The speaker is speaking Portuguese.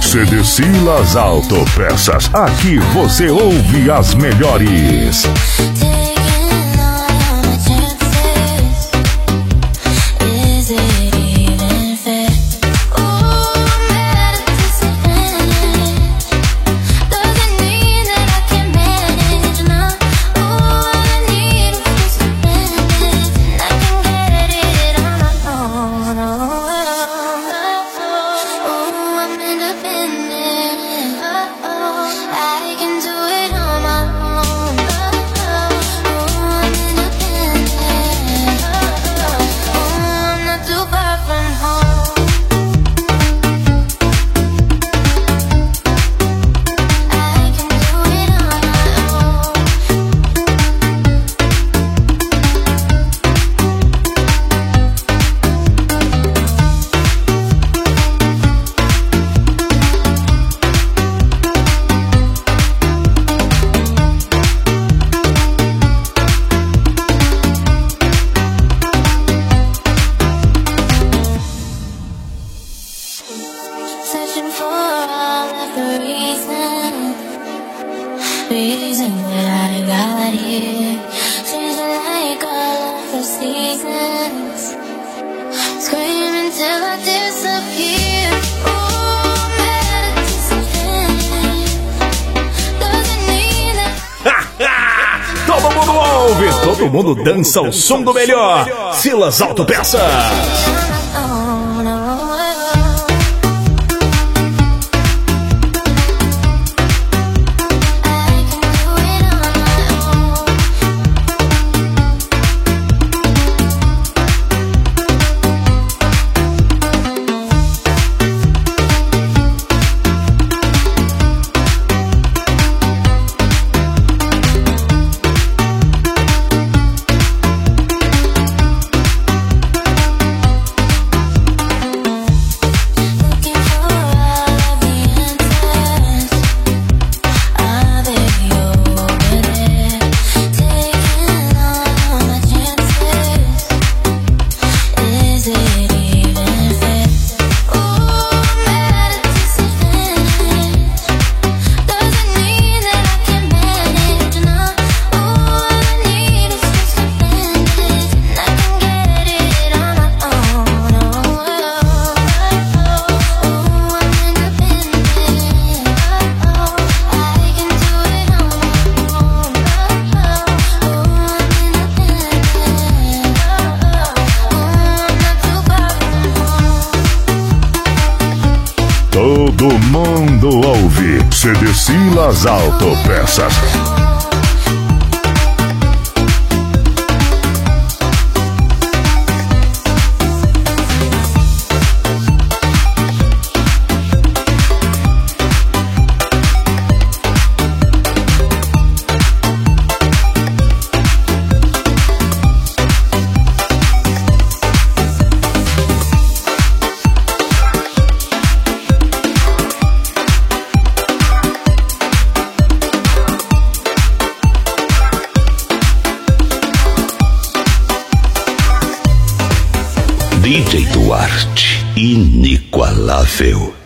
CD Silas Autopeças. Aqui você ouve as melhores. Reason that I got here, changing like all of the seasons, screaming till I disappear. Oh, melodies of pain, doesn't mean that. Todo mundo ouve, todo mundo dança o som do melhor. Silas Autopeças. Todo mundo ouve CD Silas Autopeças. DJ Duarte, inigualável.